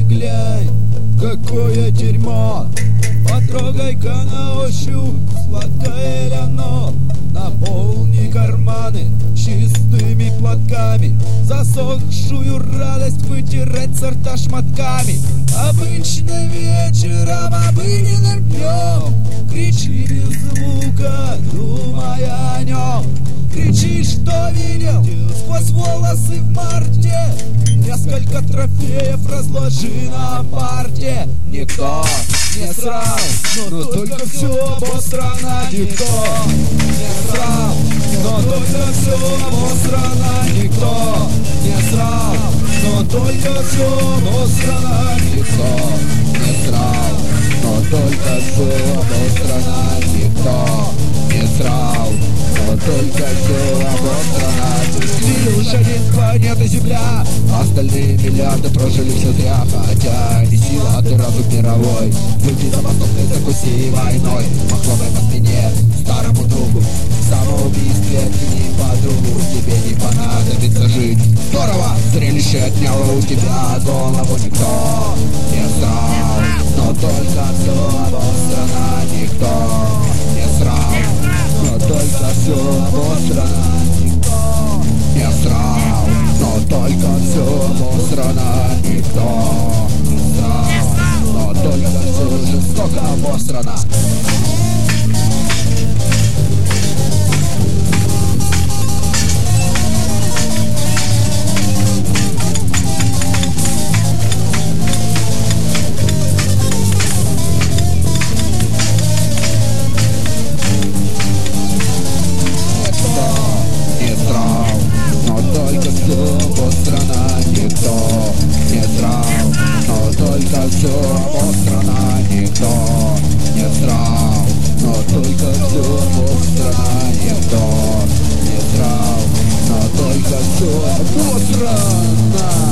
глянь, какое дерьмо. Потрогай-ка на ощупь, сладкое ли оно. Наполни карманы чистыми платками, засохшую радость вытирать сорта шматками. Обычно вечером, обыденным днем кричи без звука, думая о нем. Кричи, что видел сквозь волосы в марте. Несколько трофеев разложи на парте. Никто не срал, но только все обосрано. Никто не срал, но только все обосрано. Никто не срал, но только все обосрано. Никто не срал, но только все обосрано. Никто не срал, но только все обосрано. Лишь один планета Земля, остальные миллиарды прожили все зря. Хотя не сила, а ты разум мировой. Выйди за восток, ты закуси войной. Похлопай по спине старому другу, в самоубийстве обвини подругу. Тебе не понадобится жить. Здорово, зрелище отняло у тебя голову. Никто не срал, но только все обосрано. Никто не срал, но только все обосрано. Никто не срал, но только все обосрано. Никто не срал, но только все жестоко обосрано. Все обосрано, никто не срал, но только все обосрано. Никто не срал, но только все обосрано.